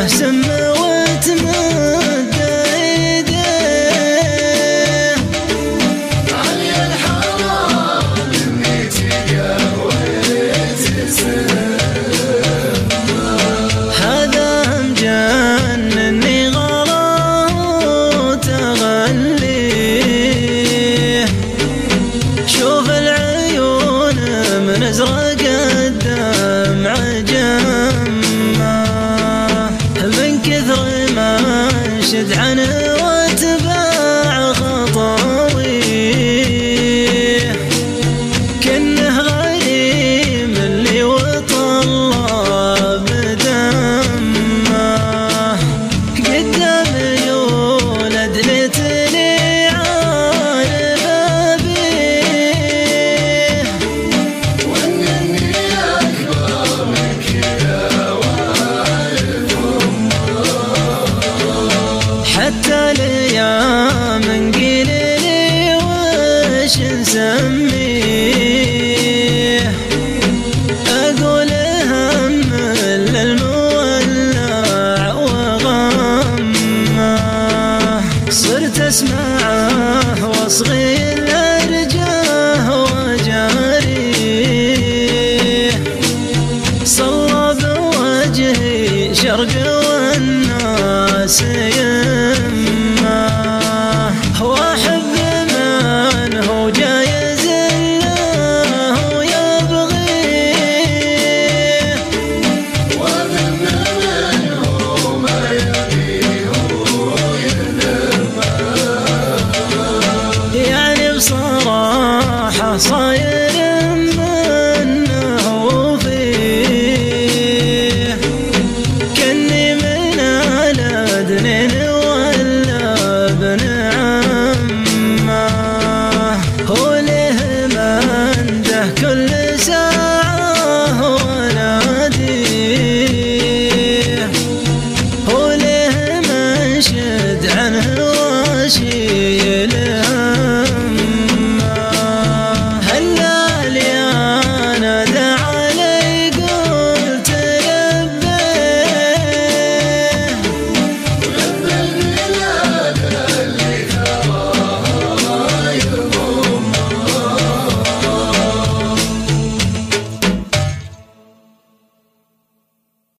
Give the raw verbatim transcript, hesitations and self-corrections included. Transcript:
سموت مد ايديه علي الحرام اني تقويت هذا مجنني غلاوت اغليه شوف العيون من ازرق الدمع جمه من كثر ما انشد عنه واتباع خطاويه كنه غريم اللي وطلب دمه قدام يولد ليتني عارف ابيه وانني اكبر من كذا وعارف حتى الايام نقيل لي وش نسميه اقول هم للمولع وغمه صرت اسمعه واصغي الارجاه وجاريه صلى بوجهي شرق والناس يمه